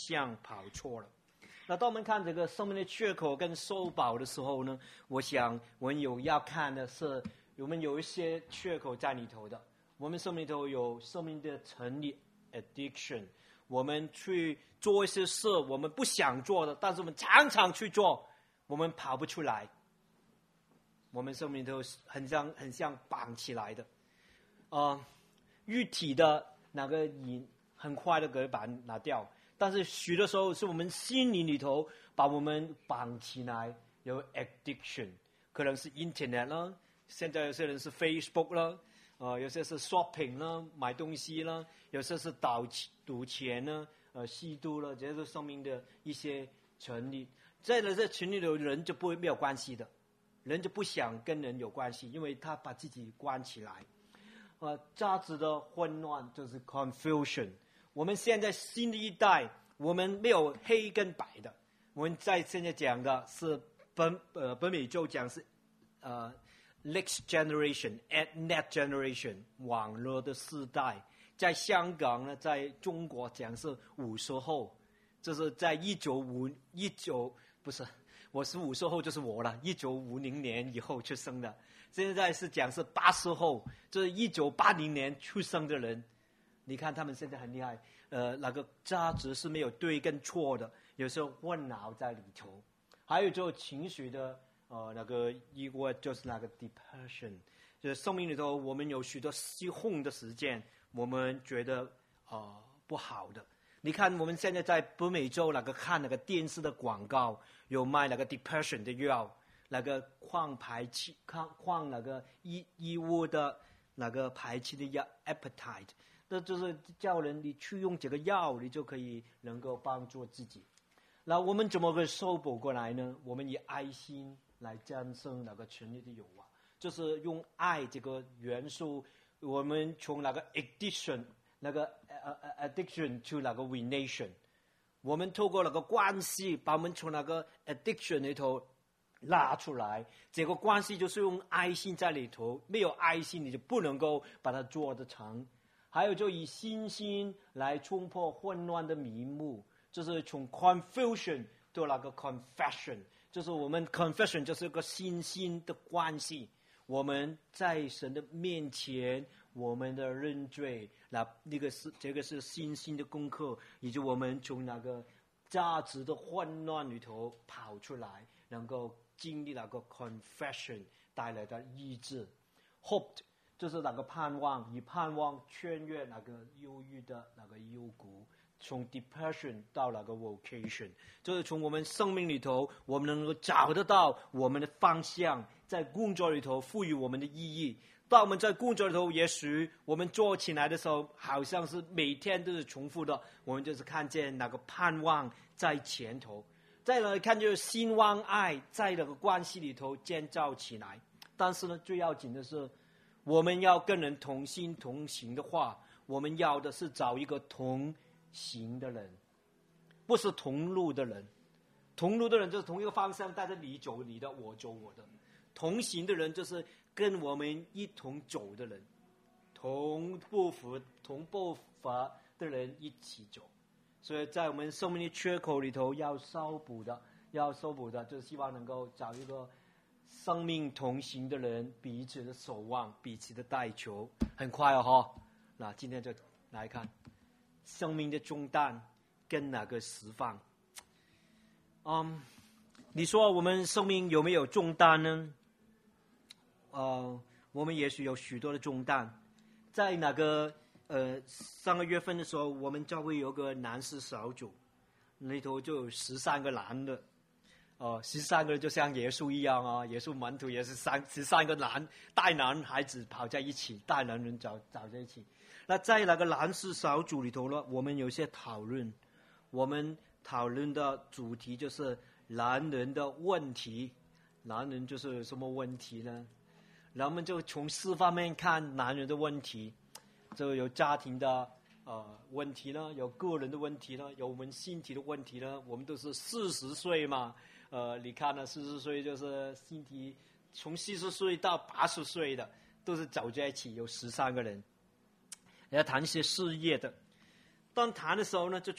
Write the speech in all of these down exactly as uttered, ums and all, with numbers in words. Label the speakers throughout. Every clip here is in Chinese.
Speaker 1: 向跑错了。那当我们看这个生命的缺口跟受保的时候呢，我想我们有要看的是，我们有一些缺口在里头的。我们生命里头有生命的成立 addiction， 我们去做一些事我们不想做的，但是我们常常去做，我们跑不出来。我们生命里头很像很像绑起来的，呃，肉体的那个瘾很快的可以把它拿掉。但是许多时候是我们心灵里头把我们绑起来，有 addiction， 可能是 internet 啦，现在有些人是 Facebook 啦，呃，有些是 shopping 啦，买东西啦，有些是赌赌钱啦，呃，吸毒了，这是生命的一些权利。在这权利的人就不会没有关系的，人就不想跟人有关系，因为他把自己关起来。呃，价值的混乱就是 confusion。我们现在新的一代，我们没有黑跟白的。我们在现在讲的是本呃本美洲讲是呃 next generation、net generation 网络的世代。在香港呢，在中国讲是五十后，就是在一九五一九不是我是五十后就是我了，一九五零年以后出生的。现在是讲是八十后，就是一九八零年出生的人。你看他们现在很厉害，呃，那个价值是没有对跟错的，有时候混淆在里头。还有就情绪的，呃，那个抑郁就是那个 depression， 就是生命里头我们有许多失控的时间，我们觉得啊、呃、不好的。你看我们现在在北美洲那个看那个电视的广告，有卖那个 depression 的药，那个抗排气、抗抗那个抑抑郁的那个排气的药 appetite。那就是叫人你去用这个药，你就可以能够帮助自己。那我们怎么会修补过来呢？我们以爱心来战胜那个权力的诱惑，就是用爱这个元素，我们从那个 addiction 那个呃呃 addiction to 那个 relation， 我们透过那个关系，把我们从那个 addiction 里头拉出来。这个关系就是用爱心在里头，没有爱心你就不能够把它做得成。还有就以信心来冲破混乱的迷雾，就是从 confusion 到那个 confession， 就是我们 confession 就是一个信心的关系。我们在神的面前，我们的认罪，那那个是这个是信心的功课，以及我们从那个价值的混乱里头跑出来，能够经历那个 confession 带来的医治 ，hope。就是那个盼望，以盼望穿越那个忧郁的那个幽谷，从 depression 到那个 vocation， 就是从我们生命里头，我们能够找得到我们的方向，在工作里头赋予我们的意义。当我们在工作里头，也许我们做起来的时候，好像是每天都是重复的，我们就是看见那个盼望在前头，再来看就是兴旺爱在那个关系里头建造起来。但是呢，最要紧的是，我们要跟人同心同行的话，我们要的是找一个同行的人，不是同路的人。同路的人就是同一个方向，带着你走你的，我走我的。同行的人就是跟我们一同走的人，同步伐同步伐的人一起走。所以在我们生命的缺口里头，要修补的，要修补的，就是希望能够找一个生命同行的人，彼此的守望，彼此的带球。很快哦哈，那今天就来看生命的重担跟哪个释放。嗯，你说我们生命有没有重担呢？呃，我们也许有许多的重担。在那个呃上个月份的时候，我们教会有个男士小组，里头就有十三个男的。哦，十三个人就像耶稣一样啊！耶稣门徒也是三十三个男大男孩子跑在一起，大男人找找在一起。那在那个男士小组里头呢，我们有些讨论，我们讨论的主题就是男人的问题。男人就是有什么问题呢？然后我们就从四方面看男人的问题，就有家庭的呃问题呢，有个人的问题呢，有我们身体的问题呢。我们都是四十岁嘛。呃，你看呢，四十岁就是身体，从四十岁到八十岁的都是走在一起，有十三个人，要谈一些事业的。当谈的时候呢，就觉得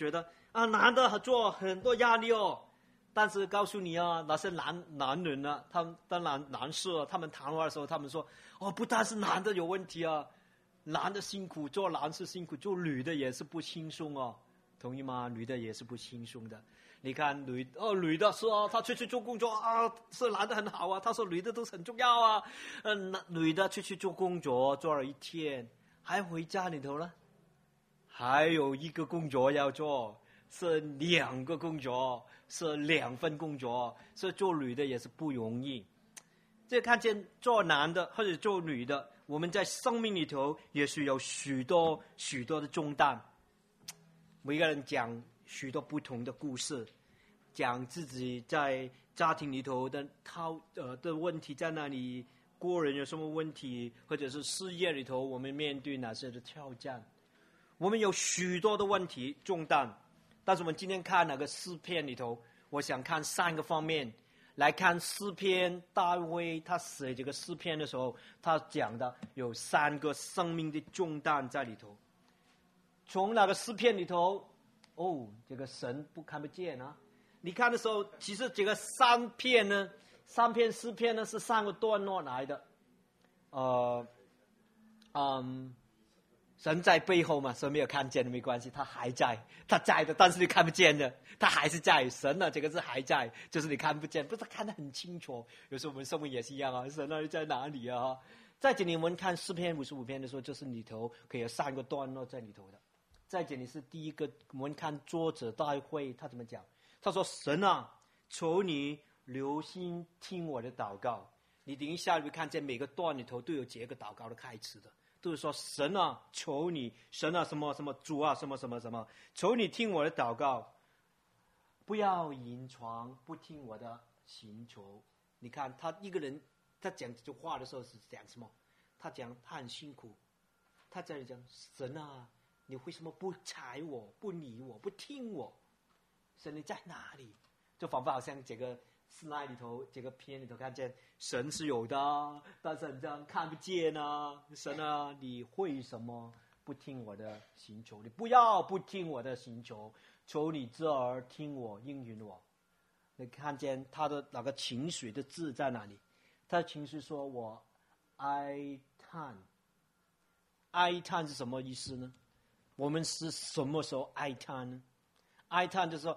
Speaker 1: 啊，男的做很多压力哦。但是告诉你啊，那些男男人啊，他们当然男士啊，他们谈话的时候，他们说，哦，不但是男的有问题啊，男的辛苦，做男是辛苦，做女的也是不轻松哦，同意吗？女的也是不轻松的。你看女哦，女的是哦，她出去做工作啊，是男的很好啊。她说女的都是很重要啊，嗯、呃，女的出去做工作做了一天，还回家里头呢，还有一个工作要做，是两个工作。是两份工作，所以做女的也是不容易。这看见做男的或者做女的，我们在生命里头也是有许多许多的重担。每个人讲许多不同的故事，讲自己在家庭里头的讨呃的问题在哪里，个人有什么问题，或者是事业里头我们面对哪些的挑战。我们有许多的问题重担。但是我们今天看那个诗篇里头，我想看三个方面来看诗篇。大卫他写这个诗篇的时候，他讲的有三个生命的重担在里头。从那个诗篇里头，哦，这个神不看不见啊！你看的时候，其实这个三篇呢，三篇诗篇呢是三个段落来的，呃，嗯。神在背后嘛，神没有看见的没关系，他还在，他在的，但是你看不见的，他还是在。神呢，这个是还在，就是你看不见，不是看得很清楚。有时候我们生命也是一样啊，神到底在哪里啊？在这里我们看诗篇五十五篇的时候，就是里头可以有三个段落在里头的。在这里是第一个，我们看作者大会他怎么讲？他说：“神啊，求你留心听我的祷告。”你等一下你会看见每个段里头都有这个祷告的开始的。都是说神啊，求你，神啊，什么什么主啊，什么什么什么，求你听我的祷告，不要隐藏，不听我的寻求。你看他一个人，他讲这句话的时候是讲什么？他讲他很辛苦，他在讲神啊，你为什么不睬我，不理我，不听我？神你在哪里？就仿佛好像这个诗那里头，这个篇里头看见神是有的，但是你这样看不见啊！神啊，你为什么不听我的寻求？你不要不听我的寻求，求你之儿听我，应允我。你看见他的那个情绪的字在哪里？他的情绪说我哀叹，哀叹是什么意思呢？我们是什么时候哀叹呢？哀叹就是说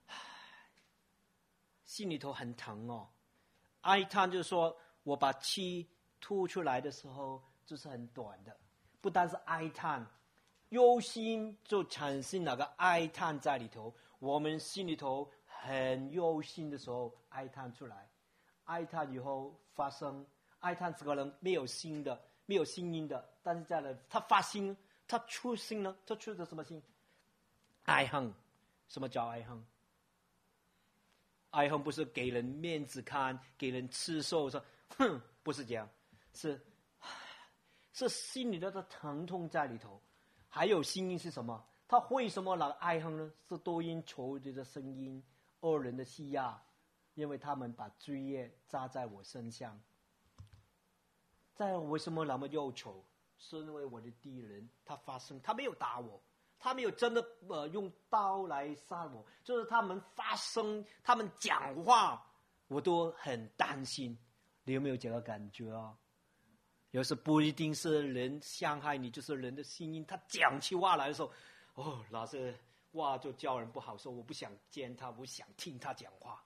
Speaker 1: 心里头很疼哦。哀叹就是说我把气吐出来的时候就是很短的，不单是哀叹，忧心就产生那个哀叹在里头。我们心里头很忧心的时候哀叹出来，哀叹以后发生，哀叹这个人没有心的，没有心音的，但是在了他发心，他出心呢，他出的什么心？哀恨。什么叫哀恨？哀恨不是给人面子看，给人吃受，说哼，不是这样，是是心里的疼痛在里头。还有心音是什么？他为什么来哀恨呢？是多因仇敌的声音，恶人的欺压，因为他们把罪孽扎在我身上。在为什么那么忧愁？是因为我的敌人他发生，他没有打我，他没有真的呃用刀来杀我，就是他们发声，他们讲话，我都很担心。你有没有这个感觉啊？有时不一定是人伤害你，就是人的心音，他讲起话来的时候，哦，那些话就叫人不好受，我不想见他，我不想听他讲话。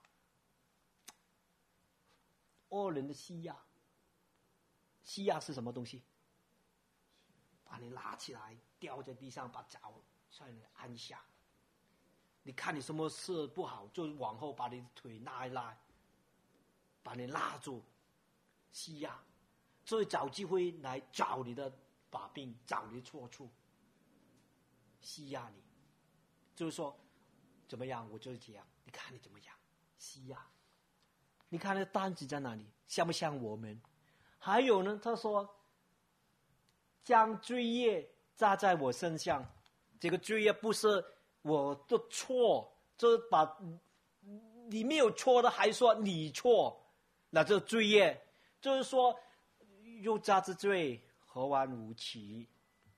Speaker 1: 恶人的欺压，欺压是什么东西？把你拉起来，掉在地上，把脚在你按下。你看你什么事不好，就往后把你的腿拉一拉，把你拉住，欺压，所以找机会来找你的把柄，找你的错处，欺压你，就是说怎么样，我就是这样，你看你怎么样，欺压。你看那单子在哪里？像不像我们？还有呢，他说将罪孽扎在我身上，这个罪孽不是我的错，就是把你没有错的还说你错，那这罪孽就是说又扎之罪何患无期？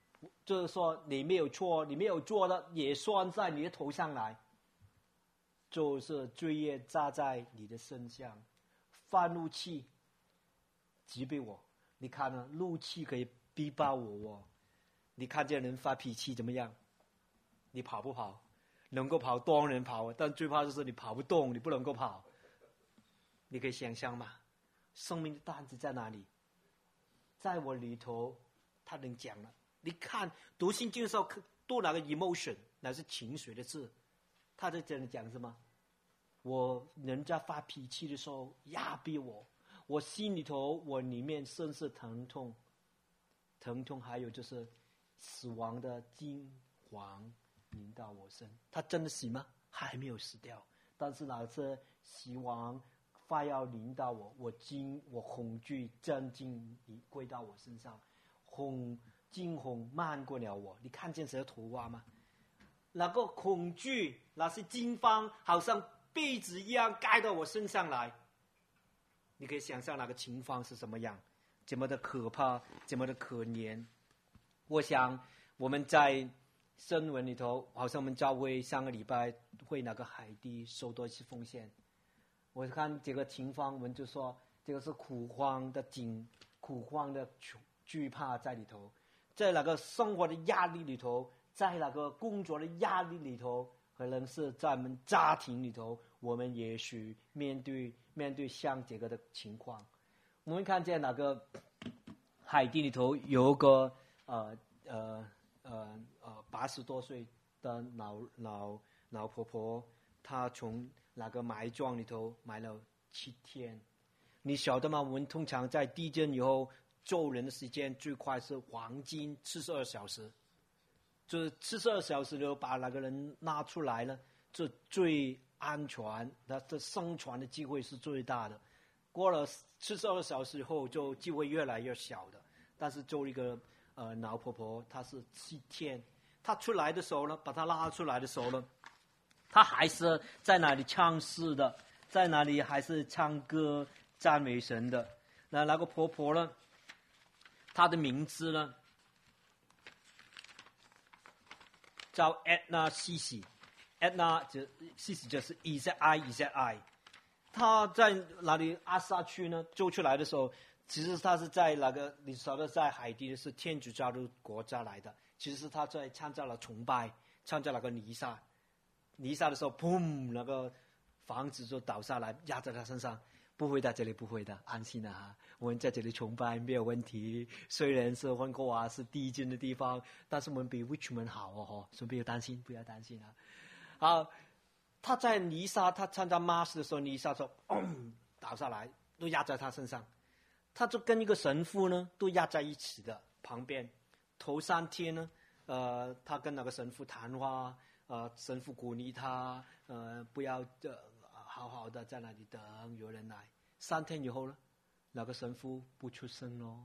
Speaker 1: 就是说你没有错，你没有做的也算在你的头上来，就是罪业加在你的身上，发怒气责备我。你看呢，怒气可以逼迫我哦。你看见人发脾气怎么样？你跑不跑？能够跑当然跑，但最怕就是你跑不动，你不能够跑。你可以想象吗？生命的担子在哪里？在我里头，他能讲了。你看读心经的时候，读那个 emotion， 那是情绪的字，他在这里讲什么？我人家发脾气的时候压逼我，我心里头我里面甚是疼痛，疼痛还有就是死亡的惊惶临到我身。他真的死吗？还没有死掉，但是那次死亡快要临到我，我惊我恐惧震惊归到我身上，恐惊恐漫过了我。你看见这个图画吗？那个恐惧，那是惊慌，好像被子一样盖到我身上来。你可以想象那个情况是什么样，怎么的可怕，怎么的可怜。我想我们在新闻里头，好像我们教会上个礼拜会那个海地收多一次奉献。我看这个情况，我们就说这个是苦慌的惊，苦慌的惧怕在里头，在那个生活的压力里头，在那个工作的压力里头，可能是在我们家庭里头，我们也许面对面对像这个的情况。我们看见那个海地里头有个呃呃呃呃八十多岁的老老老婆婆，她从那个埋葬里头埋了七天。你晓得吗？我们通常在地震以后救人的时间最快是黄金七十二小时，就是七十二小时就把那个人拉出来了，这最安全，他的生存的机会是最大的。过了七十二小时以后，就机会越来越小的。但是救一个呃老婆婆，她是七天，她出来的时候呢，把她拉出来的时候呢，她还是在那里唱诗的，在那里还是唱歌赞美神的。那那个婆婆呢，她的名字呢叫 Edna Sisi，Edna 就 Sisi 就是 E Z I E Z I。她在那里阿萨区呢救出来的时候，其实她是在那个你晓得在海地是天主教的国家来的，其实她在参加了崇拜，参加那个弥撒，弥撒的时候，砰，那个房子就倒下来压在她身上。不会的，这里不会的，安心啊哈！我们在这里崇拜没有问题。虽然是温哥华是地震的地方，但是我们比 Richmond 好哦，所以不要担心，不要担心啊。好，他在弥撒，他参加 Mass 的时候，弥撒说，嗯，倒下来，都压在他身上。他就跟一个神父呢，都压在一起的旁边。头三天呢，呃，他跟那个神父谈话，呃，神父鼓励他，呃，不要呃。好好的在那里等有人来。三天以后呢，那个神父不出声咯。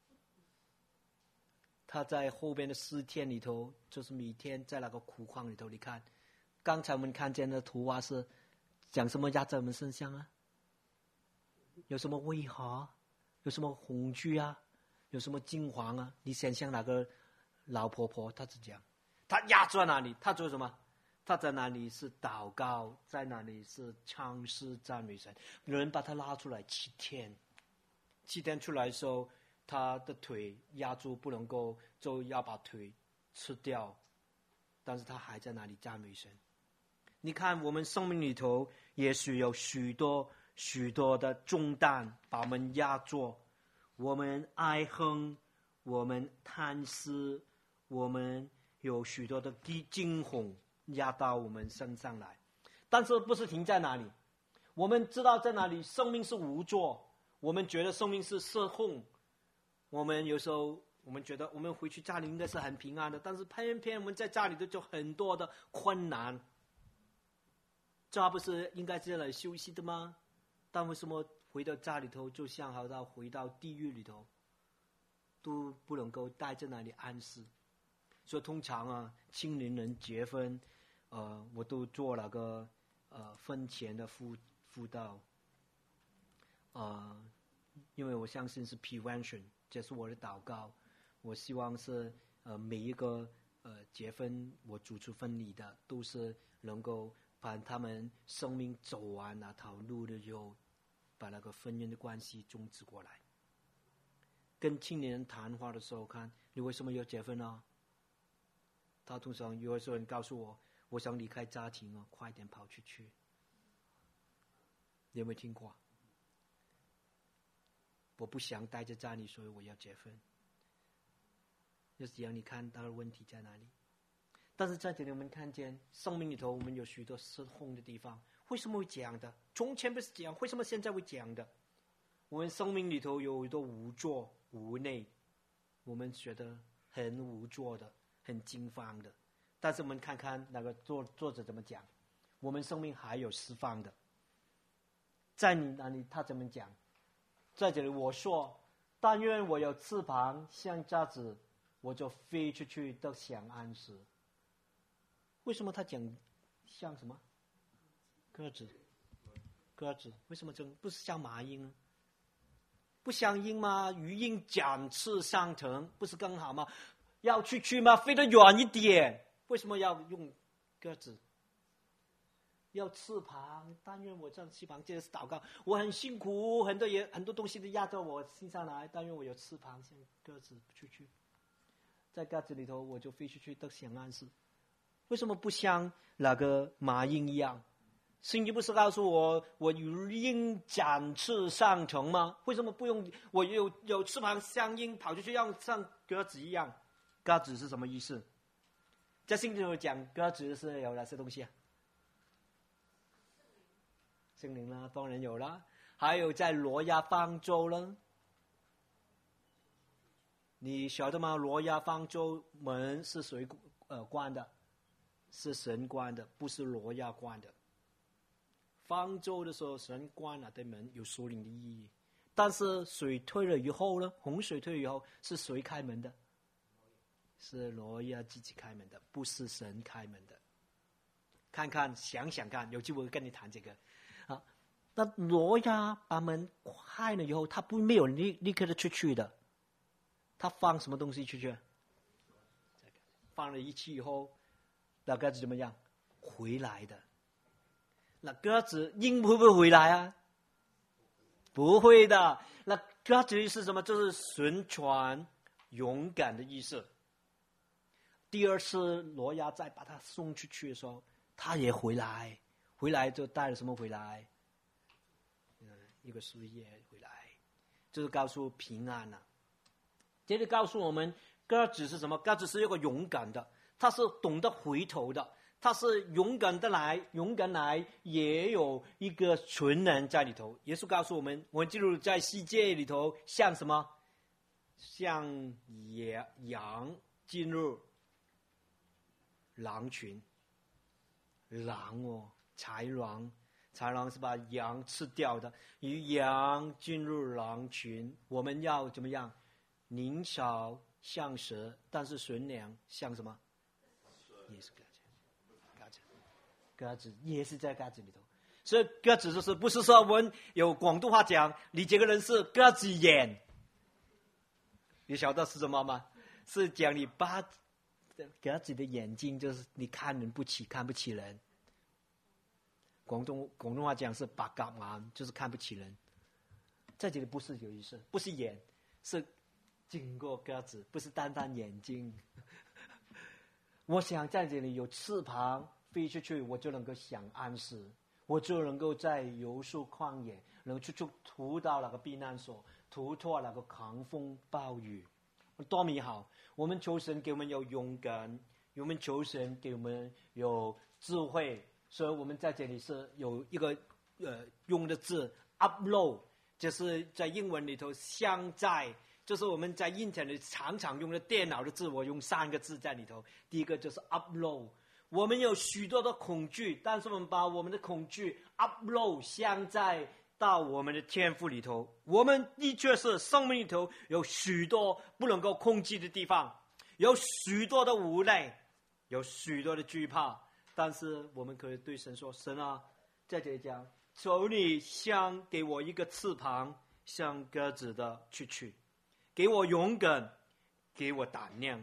Speaker 1: 他在后边的四天里头，就是每天在那个苦况里头。你看，刚才我们看见的图画是讲什么压在我们身上啊？有什么威吓？有什么恐惧啊？有什么惊惶啊？你想象那个老婆婆，她是讲，她压在哪里？她做什么？他在那里是祷告，在那里是唱诗赞美神。有人把他拉出来七天，七天出来的时候，他的腿压住不能够，就要把腿吃掉，但是他还在那里赞美神。你看我们生命里头也许有许多许多的重担把我们压住，我们哀哼，我们叹息，我们有许多的惊恐压到我们身上来，但是不是停在哪里？我们知道在哪里生命是无助，我们觉得生命是失控。我们有时候我们觉得我们回去家里应该是很平安的，但是偏偏我们在家里头就很多的困难。家不是应该在那里休息的吗？但为什么回到家里头就像好像回到地狱里头，都不能够待在那里安息？所以通常啊，青年人结婚，呃，我都做那个呃婚前的辅辅导，呃，因为我相信是 prevention， 这是我的祷告。我希望是呃每一个呃结婚我主持婚礼的，都是能够把他们生命走完那条路的时候，把那个婚姻的关系终止过来。跟青年人谈话的时候，看你为什么要结婚啊？他通常有时候人告诉我，我想离开家庭啊，快点跑出去。你有没有听过？我不想待在家里，所以我要结婚。就是这样，你看他的问题在哪里？但是在这里我们看见生命里头，我们有许多失控的地方。为什么会这样的？从前不是这样，为什么现在会这样的？我们生命里头有很多无助、无奈，我们觉得很无助的、很惊慌的。但是我们看看那个作作者怎么讲，我们生命还有释放的。在你那里他怎么讲？在这里我说，但愿我有翅膀像鸽子，我就飞出去得享安息。为什么他讲像什么？鸽子，鸽子为什么这不是像麻鹰呢？不像鹰吗？鱼鹰展翅上腾，不是更好吗？要出去吗？飞得远一点。为什么要用鸽子？要翅膀，但愿我这样翅膀，这是祷告。我很辛苦，很多也很多东西都压到我身上来，但愿我有翅膀，像鸽子出去。在鸽子里头，我就飞出去得享安息。为什么不像那个麻鹰一样？圣经不是告诉我，我如鹰展翅上腾吗？为什么不用我有有翅膀像鹰跑出去，像像鸽子一样？鸽子是什么意思？在圣经里讲，鸽子是有哪些东西啊？圣灵啦，当然有啦。还有在挪亚方舟呢，你晓得吗？挪亚方舟门是谁呃关的？是神关的，不是挪亚关的。方舟的时候，神关了的门有属灵的意义，但是水退了以后呢？洪水退了以后，是谁开门的？是挪亚自己开门的，不是神开门的。看看，想想看，有机会跟你谈这个啊。那挪亚把门开了以后，他不没有立立刻的出去的，他放什么东西出去？放了一气以后，那鸽子怎么样？回来的。那鸽子鹰会不会回来啊？不会的。那鸽子是什么？就是宣传勇敢的意思。第二次挪亚再把他送出去的时候，他也回来，回来就带了什么回来？嗯，一个树叶回来，就是告诉平安了、啊。这里告诉我们，鸽子是什么？鸽子是一个勇敢的，他是懂得回头的。他是勇敢的来，勇敢来，也有一个纯人在里头。耶稣告诉我们，我们进入在世界里头，像什么？像野羊进入狼群。狼哦，豺狼，豺狼是把羊吃掉的。与羊进入狼群，我们要怎么样？灵巧像蛇，但是纯良像什么？也是鸽子。鸽子也是在鸽子里头，所以鸽子就是不是说我们有广东话讲，你这个人是鸽子眼，你晓得是什么吗？是讲你把鸽子的眼睛，就是你看人不起，看不起人。广东广东话讲是白鴿眼，就是看不起人。在这里不是有意思，不是眼，是整个鸽子，不是单单眼睛。我想在这里有翅膀。飞出去，我就能够享安息，我就能够在游树旷野，能去去逃到那个避难所，逃脱那个狂风暴雨，多美好！我们求神给我们有勇敢，我们求神给我们有智慧，所以我们在这里是有一个呃用的字 upload， 就是在英文里头相在，就是我们在 internet 常常用的电脑的字，我用三个字在里头，第一个就是 upload。我们有许多的恐惧，但是我们把我们的恐惧 upload 相在到我们的天赋里头。我们的确是生命里头有许多不能够控制的地方，有许多的无奈，有许多的惧怕，但是我们可以对神说：神啊，在这里讲，求你像给我一个翅膀，像鸽子的出去，给我勇敢，给我胆量，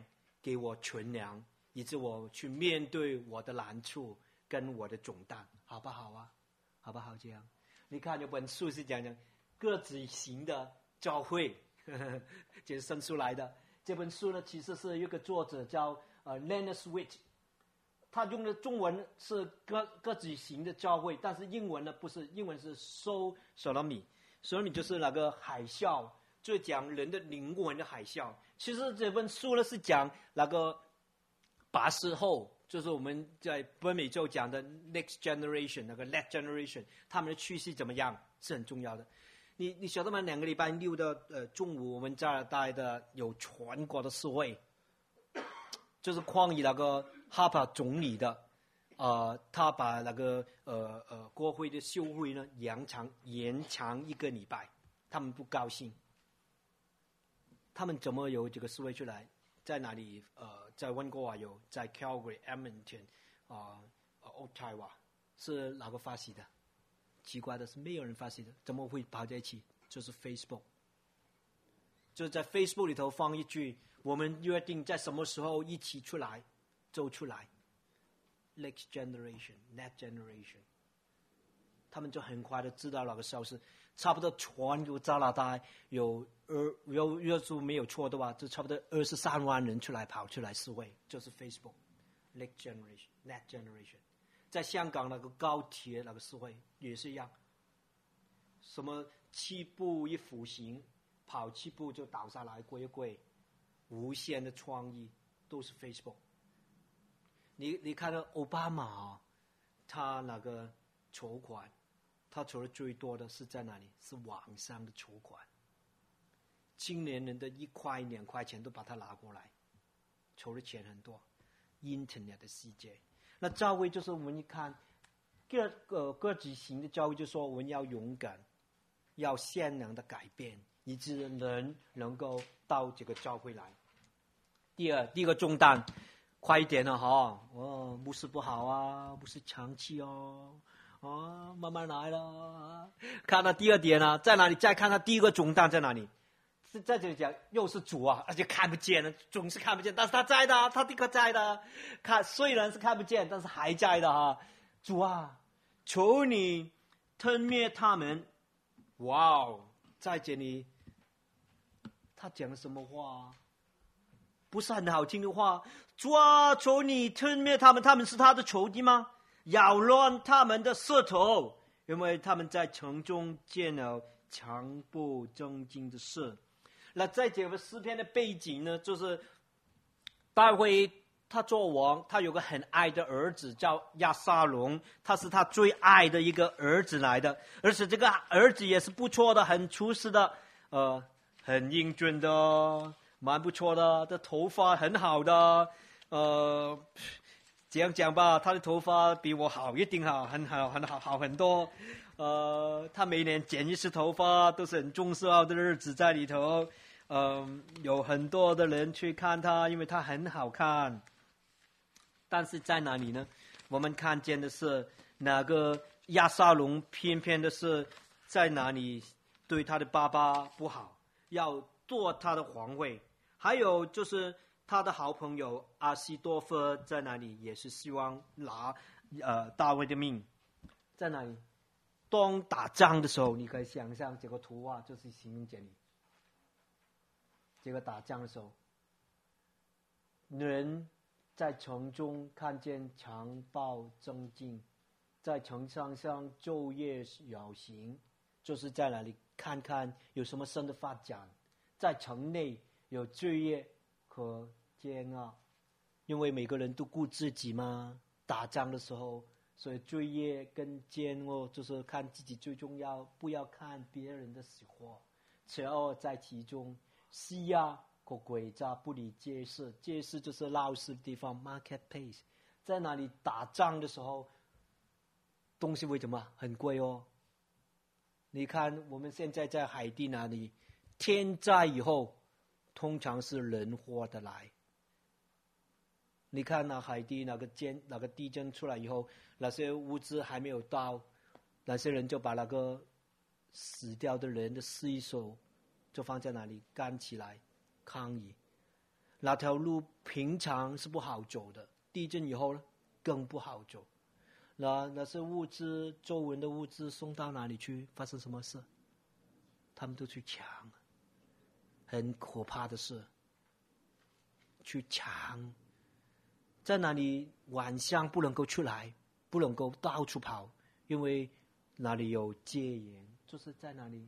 Speaker 1: 给我存粮，以致我去面对我的难处跟我的重担，好不好啊？好不好这样？你看有本书是讲讲个子型的教会，呵呵，就是生出来的。这本书呢，其实是一个作者叫呃 Leonard Sweet， 他用的中文是个个子型的教会，但是英文呢不是，英文是 Soul Tsunami。Tsunami 就是那个海啸，就讲人的灵魂的海啸。其实这本书呢是讲那个八十后。就是我们在北美洲讲的 next generation， 那个 next generation， 他们的趋势怎么样是很重要的。你你晓得吗？两个礼拜六的呃中午，我们加拿大的有全国的示威，就是抗议那个哈珀总理的，呃，他把那个呃呃国会的休会呢延长延长一个礼拜，他们不高兴。他们怎么有这个示威出来？在哪里？呃，在温哥华有，在 Calgary、Edmonton 啊、呃、Ottawa 是哪个发起的？奇怪的是，没有人发起的，怎么会跑在一起？就是 Facebook， 就是在 Facebook 里头放一句：我们约定在什么时候一起出来，走出来。Next generation, next generation， 他们就很快的知道那个消息。差不多全个加拿大有二有要是没有错的话，就差不多二十三万人出来跑出来示威，就是 Facebook，Next Generation, Next Generation。在香港那个高铁那个示威也是一样，什么七步一扶行，跑七步就倒下来跪一跪，无限的创意都是 Facebook。你你看到奥巴马，他那个筹款。他筹的最多的是在哪里？是网上的筹款，青年人的一块两块钱都把它拿过来，筹的钱很多。Internet 的世界，那教会就是我们一看，各个各级型的教会就说我们要勇敢，要善良的改变，以致人能够到这个教会来。第二，第一个重担，快一点了哈！哦，牧师不好啊，牧师长气哦。哦，慢慢来了。看到第二点呢、啊，在哪里？再看他第一个重担在哪里？是在这里讲，又是主啊，而且看不见了，总是看不见，但是他在的，他的确在的。看虽然是看不见，但是还在的哈。主啊，求你吞灭他们。哇哦，在这里，他讲了什么话？不是很好听的话。主啊，求你吞灭他们，他们是他的仇敌吗？扰乱他们的舌头，因为他们在城中见了强不正经的事。那在这个诗篇的背景呢，就是大卫他做王，他有个很爱的儿子叫亚撒龙，他是他最爱的一个儿子来的，而且这个儿子也是不错的，很出色的，呃，很英俊的，蛮不错的，这头发很好的，呃。这样讲吧，他的头发比我好，一定好，很好，很好，好很多。呃，他每年剪一次头发，都是很重要的日子在里头。嗯、呃，有很多的人去看他，因为他很好看。但是在哪里呢？我们看见的是哪个亚撒龙，偏偏的是在哪里对他的爸爸不好，要夺他的皇位。还有就是。他的好朋友阿西多夫在哪里？也是希望拿呃大卫的命，在哪里？当打仗的时候，你可以想象这个图画就是形容这里。这个打仗的时候，人在城中看见强暴增进，在城上上昼夜游行，就是在哪里看看有什么新的发展，在城内有罪业。和煎熬，因为每个人都顾自己嘛。打仗的时候，所以罪业跟煎熬就是看自己最重要，不要看别人的死活。邪恶在其中，欺压和诡诈不理街市，街市就是闹市的地方 ，marketplace。在哪里打仗的时候，东西为什么很贵哦？你看我们现在在海地那里，天灾以后。通常是人祸的来。你看那海地那个间那个地震出来以后，那些物资还没有到，那些人就把那个死掉的人的尸首就放在那里干起来抗议。 那条路平常是不好走的，地震以后呢，更不好走。那那些物资，周围的物资送到哪里去？发生什么事？他们都去抢，很可怕的事。去抢，在那里晚上不能够出来，不能够到处跑，因为那里有戒严，就是在那里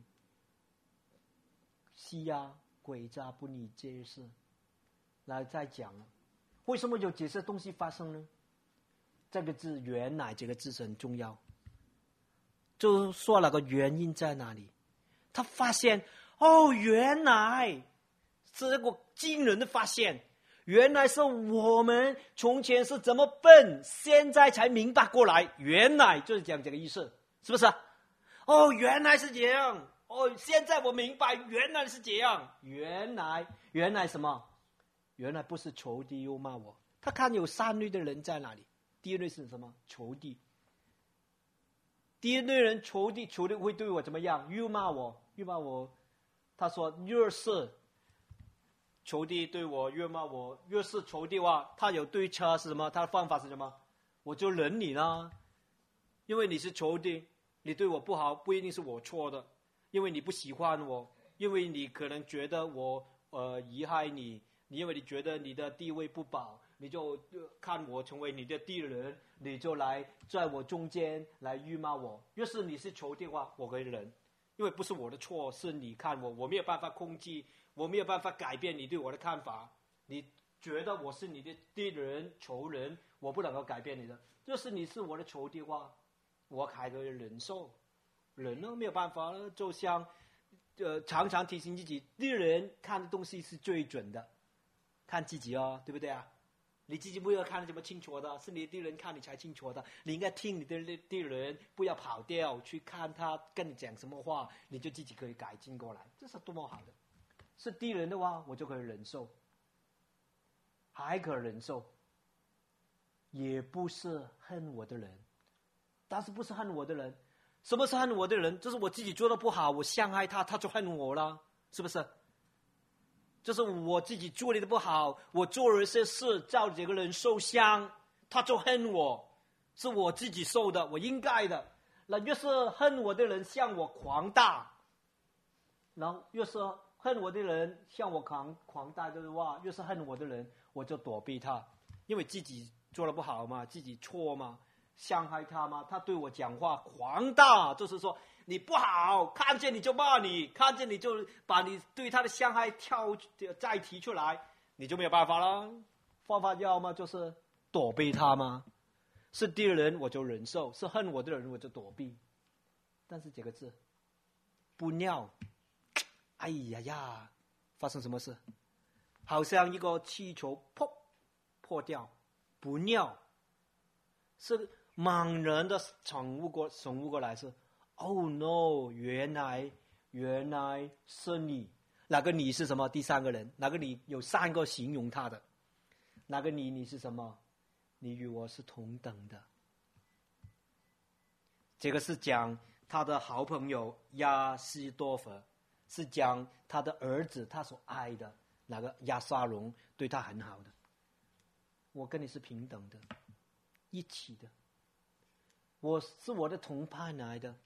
Speaker 1: 欺压诡诈不理这些事。来再讲了，为什么有这些东西发生呢？这个字原来这个字是很重要，就说那个原因在哪里。他发现哦，原来这个惊人的发现，原来是我们从前是怎么笨，现在才明白过来，原来就是讲这个意思，是不是？哦，原来是这样，哦，现在我明白，原来是这样，原来原来什么？原来不是仇敌又骂我，他看有三类的人在哪里？第一类是什么？仇敌。第一类人仇敌，仇敌会对我怎么样？又骂我，又骂我。他说：越是仇敌对我，越骂我。越是仇敌的话，他有对策是什么？他的方法是什么？我就忍你啦，因为你是仇敌，你对我不好，不一定是我错的，因为你不喜欢我，因为你可能觉得我呃贻害你，你因为你觉得你的地位不保。你就看我成为你的敌人，你就来在我中间来辱骂我。要是你是仇敌的话，我可以忍，因为不是我的错，是你看我，我没有办法控制，我没有办法改变你对我的看法。你觉得我是你的敌人、仇人，我不能够改变你的。要是你是我的仇敌的话，我还可以忍受，忍了没有办法了。就像呃，常常提醒自己，敌人看的东西是最准的，看自己哦，对不对啊？你自己不要看得这么清楚的，是你的敌人看你才清楚的。你应该听你的敌人，不要跑掉去看他跟你讲什么话，你就自己可以改进过来，这是多么好的。是敌人的话，我就可以忍受，还可以忍受，也不是恨我的人，但是不是恨我的人。什么是恨我的人？就是我自己做的不好，我伤害他，他就恨我了，是不是？就是我自己做的不好，我做了一些事，造这个人受伤，他就恨我，是我自己受的，我应该的。那越是恨我的人向我狂大，然后越是恨我的人向我狂狂大的话，越是恨我的人，我就躲避他，因为自己做的不好嘛，自己错嘛，伤害他嘛，他对我讲话狂大，就是说你不好，看见你就骂你，看见你就把你对他的伤害跳再提出来，你就没有办法了。方法要么就是躲避他吗？是敌人我就忍受，是恨我的人我就躲避。但是这个字不尿，哎呀呀，发生什么事？好像一个气球砰破掉，不尿，是盲人的宠物过宠物过来是。Oh no！ 原来原来是你，那个你是什么？第三个人，那个你有三个形容他的，那个你你是什么？你与我是同等的。这个是讲他的好朋友亚西多弗，是讲他的儿子他所爱的那个亚沙龙对他很好的。我跟你是平等的，一起的，我是我的同伴来的。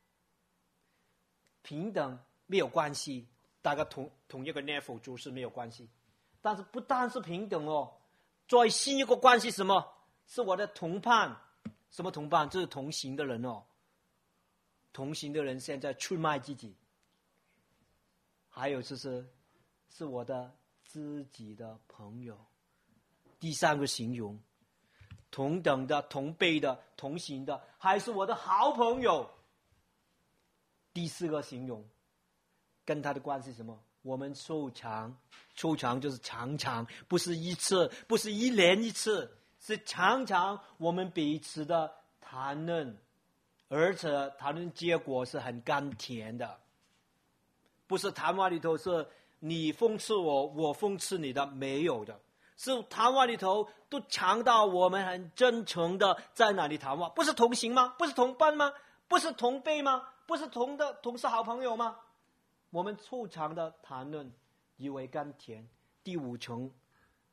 Speaker 1: 平等没有关系，大家同同一个 level 做事没有关系，但是不单是平等哦，最新一个关系是什么？是我的同伴，什么同伴？就是同行的人哦。同行的人现在出卖自己，还有就是是我的知己的朋友。第三个形容，同等的、同辈的、同行的，还是我的好朋友。第四个形容，跟他的关系是什么？我们收藏，收藏就是常常，不是一次，不是一年一次，是常常我们彼此的谈论，而且谈论结果是很甘甜的，不是谈话里头是你讽刺我，我讽刺你的，没有的，是谈话里头都尝到我们很真诚的在那里谈话，不是同行吗？不是同伴吗？不是同辈吗？不是同的同是好朋友吗？我们促常的谈论以为甘甜。第五层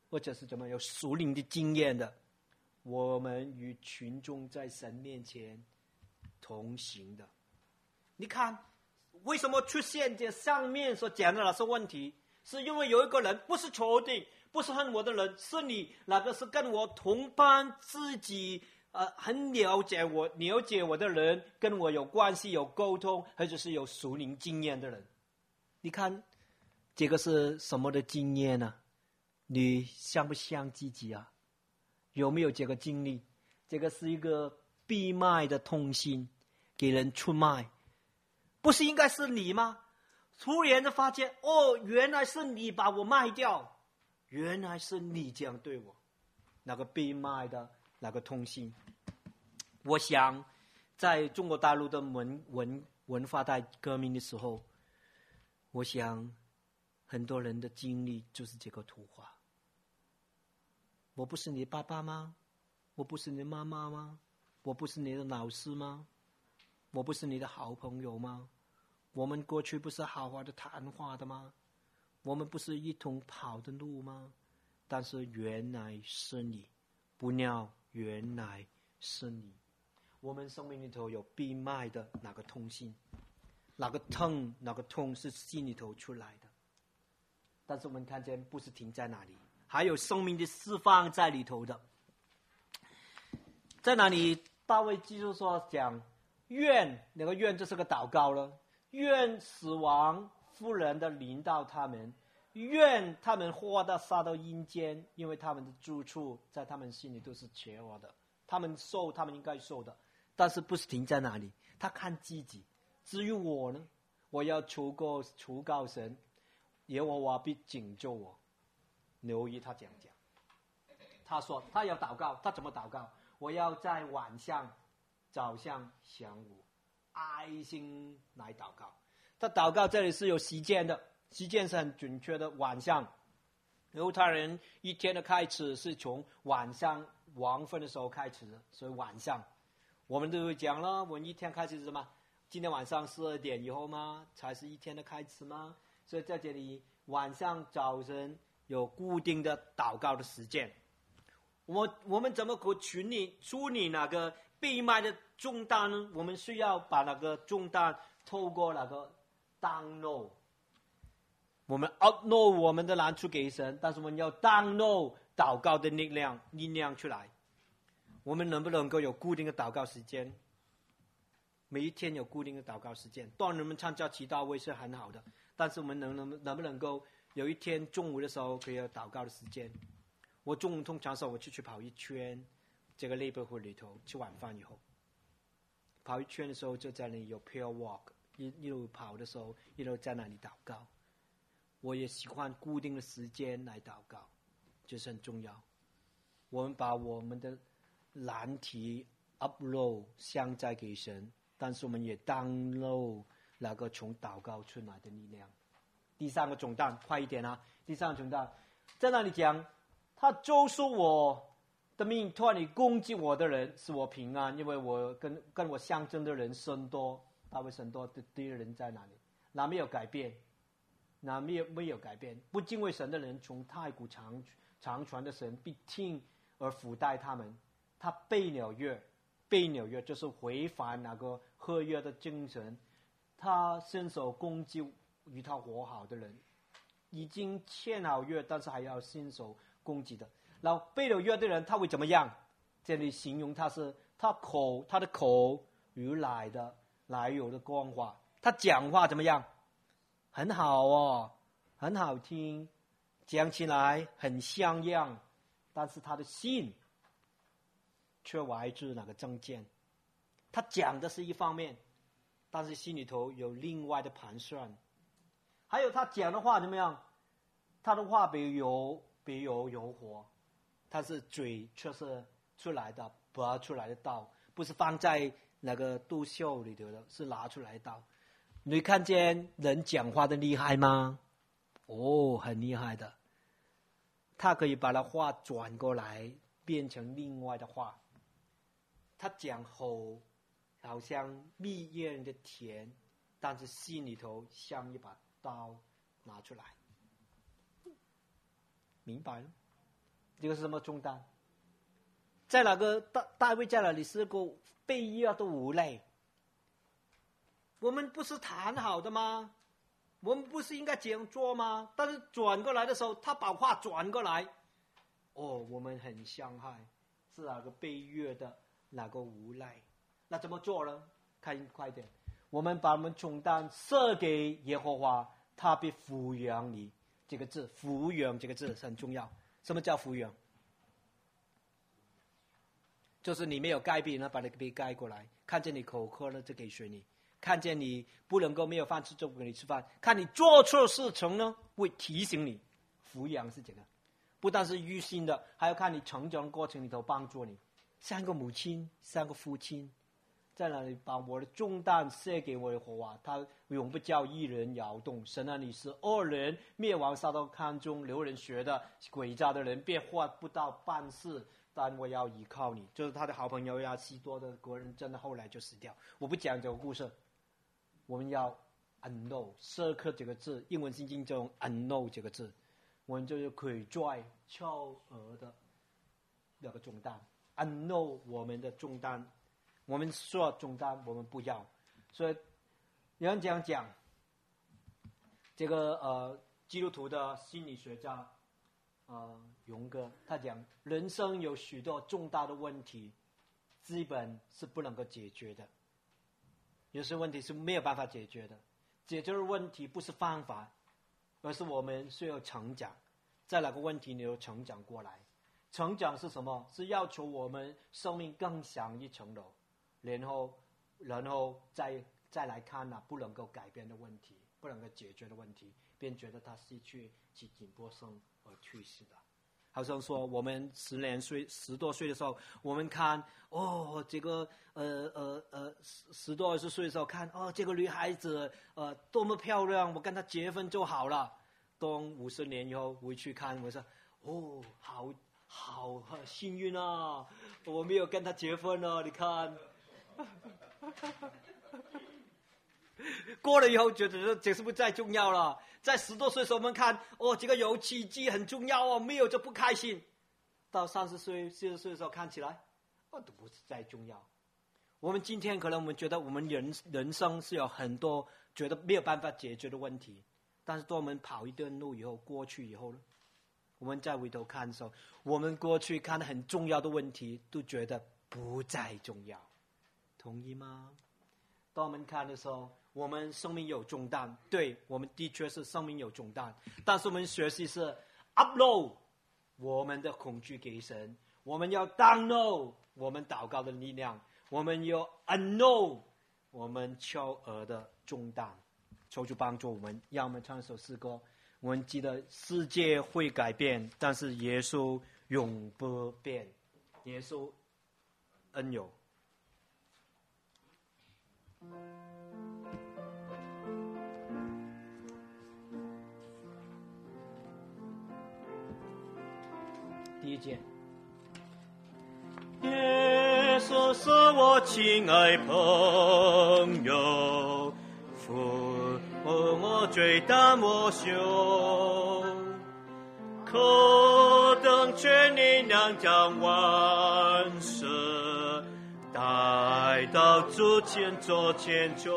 Speaker 1: 或者是怎么有属灵的经验的，我们与群众在神面前同行的。你看，为什么出现这上面所讲的那些问题？是因为有一个人不是仇敌，不是恨我的人，是你那个是跟我同班，自己呃很了解我、了解我的人，跟我有关系、有沟通，或者是有属灵经验的人。你看，这个是什么的经验呢？你像不像自己啊？有没有这个经历？这个是一个闭麦的通信，给人出卖，不是应该是你吗？突然的发现，哦，原来是你把我卖掉，原来是你这样对我，那个被卖的那个通信。我想，在中国大陆的文文文化大革命的时候，我想很多人的经历就是这个图画。我不是你爸爸吗？我不是你妈妈吗？我不是你的老师吗？我不是你的好朋友吗？我们过去不是好好的谈话的吗？我们不是一同跑的路吗？但是原来是你，不料原来是你。我们生命里头有闭麦的那个痛心，那个痛那个痛是心里头出来的。但是我们看见不是停在那里，还有生命的释放在里头的。在那里大卫记住说讲愿，那个愿就是个祷告了，愿死亡妇人的临到他们，愿他们活的杀到阴间，因为他们的住处在他们心里都是邪恶的，他们受他们应该受的。但是不是停在那里，他看自己。至于我呢，我要求告求告神，耶和华必拯救我。留意他讲讲，他说他要祷告，他怎么祷告？我要在晚上、早上、晌午爱心来祷告。他祷告这里是有时间的，时间是很准确的。晚上，犹太人一天的开始是从晚上黄昏的时候开始的，所以晚上我们都会讲了，我们一天开始是什么？今天晚上十二点以后吗？才是一天的开始吗？所以在这里晚上、早晨有固定的祷告的时间。我我们怎么可处理处理那个被卖的重担呢？我们需要把那个重担透过那个 download， 我们 upload 我们的难处给神，但是我们要 download 祷告的力量力量出来。我们能不能够有固定的祷告时间？每一天有固定的祷告时间，当然我们参加祈祷会是很好的，但是我们能能能不能够有一天中午的时候可以有祷告的时间？我中午通常是我去去跑一圈，这个 labor 会里头吃晚饭以后，跑一圈的时候就在那里有 prayer walk， 一一路跑的时候一路在那里祷告。我也喜欢固定的时间来祷告，这是很重要。我们把我们的难题 upload 向在给神，但是我们也 download 那个从祷告出来的力量。第三个重担，快一点啊！第三个重担在那里讲，他咒诅我的命，突然你攻击我的人使我平安，因为我跟跟我相争的人甚多。大卫甚多的敌人在哪里？哪没有改变？哪没有没有改变？不敬畏神的人，从太古长长传的神必听而俯待他们。他背了约，背了约就是违反那个合约的精神。他伸手攻击与他和好的人，已经签好约，但是还要伸手攻击的。然后背了约的人，他会怎么样？这里形容他是他口，他的口如来的来有的光华，他讲话怎么样？很好哦，很好听，讲起来很像样，但是他的心却来自那个正见。他讲的是一方面，但是心里头有另外的盘算。还有他讲的话怎么样？他的话比油比油油火，他是嘴却是出来的拔出来的刀，不是放在那个肚袖里头的，是拿出来的刀。你看见人讲话的厉害吗？哦，很厉害的。他可以把那话转过来变成另外的话。他讲后好像蜜饯的甜，但是心里头像一把刀拿出来。明白了？ 这个是什么重担？在哪个大大卫在哪里是个被压的无赖？我们不是谈好的吗？我们不是应该这样做吗？但是转过来的时候，他把话转过来，哦，我们很伤害，是哪个被虐的，哪个无赖？那怎么做呢？看快点，我们把我们重担设给耶和华，他必抚养你。这个字，抚养这个字很重要。什么叫抚养？就是你没有盖饼呢，把那个饼盖过来；看见你口渴了，就给水你；看见你不能够没有饭吃，就不给你吃饭；看你做错事情呢，会提醒你。抚养是这个，不但是预心的，还要看你成长的过程里头帮助你。像个母亲，像个父亲，在那里把我的重担卸给我的耶和华，他永不叫一人摇动。神啊，你是恶人灭亡撒到看中流人血的诡诈的人，便换不到办事。但我要依靠你。就是他的好朋友亚西多的国人，真的后来就死掉。我不讲这个故事，我们要 unknow 设刻这个字，英文圣经就用 unknow 这个字，我们就是魁拽翘额的那个重担 ，unknow 我们的重担，我们说重担我们不要。所以有人这样讲，这个呃基督徒的心理学家。呃，勇哥他讲，人生有许多重大的问题，基本是不能够解决的。有些问题是没有办法解决的。解决的问题不是方法，而是我们需要成长，在哪个问题你有成长过来。成长是什么？是要求我们生命更上一层楼，然后，然后再再来看那不能够改变的问题，不能够解决的问题，便觉得他失去其紧迫性而去世的。好像说我们十年岁十多岁的时候，我们看哦这个呃呃呃十十多二十岁的时候看哦这个女孩子呃多么漂亮，我跟她结婚就好了。当五十年以后回去看，我说哦好好幸运啊，我没有跟她结婚啊，你看。过了以后觉得这是不是再重要了？在十多岁的时候我们看哦这个有奇迹很重要哦，没有就不开心。到三十岁四十岁的时候看起来哦都不是再重要。我们今天可能我们觉得我们人人生是有很多觉得没有办法解决的问题，但是当我们跑一段路以后过去以后呢，我们再回头看的时候，我们过去看很重要的问题都觉得不再重要。同意吗？当我们看的时候，我们生命有重担，对，我们的确是生命有重担，但是我们学习是 upload 我们的恐惧给神，我们要 download 我们祷告的力量，我们要 unknow 我们骄傲的重担。求主帮助我们，让我们唱一首诗歌。我们记得世界会改变，但是耶稣永不变，耶稣恩有。第一节，耶稣是我亲爱朋友，父我最大我修，可等全力量将万事带到主前做千秋，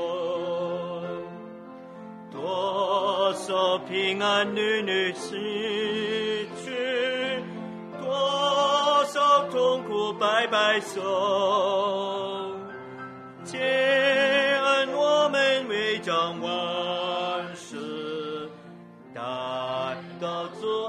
Speaker 1: 多少平安女女失去，多少痛苦白白受，皆恩我们为将万事带到主